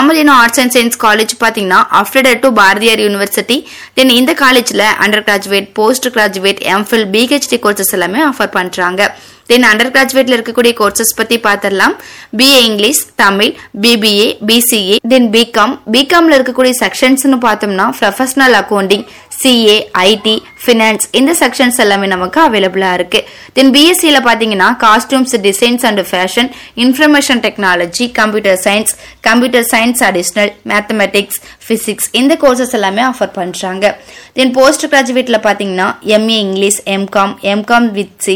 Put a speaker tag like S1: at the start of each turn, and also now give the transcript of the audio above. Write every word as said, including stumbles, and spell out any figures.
S1: Tamil arts and science college பாத்தீங்கன்னா affiliated to Bharathiar university. Then இந்த காலேஜ்ல under graduate, post graduate, MPhil, PhD courses எல்லாமே offer பண்றாங்க. Then under கிராஜுவேட்ல இருக்கக்கூடிய கோர்சஸ் பத்தி பாத்திரலாம். BA English, Tamil, BBA, BCA, then BCom. பிகாம்ல இருக்கக்கூடிய செக்ஷன்ஸ்னு பார்த்தோம்னா professional accounting, CA, IT, finance இந்த செக்ஷன்ஸ் எல்லாமே நமக்கு அவைலபிளா இருக்கு. தென் பிஎஸ்சில பாத்தீங்கன்னா costumes designs and fashion, information technology, computer science, computer science additional, mathematics, physics இந்த கோர்சஸ் எல்லாமே ஆஃபர் பண்றாங்க. தென் போஸ்ட் கிராஜுவேட்ல பாத்தீங்கன்னா MA English, MCom, MCom with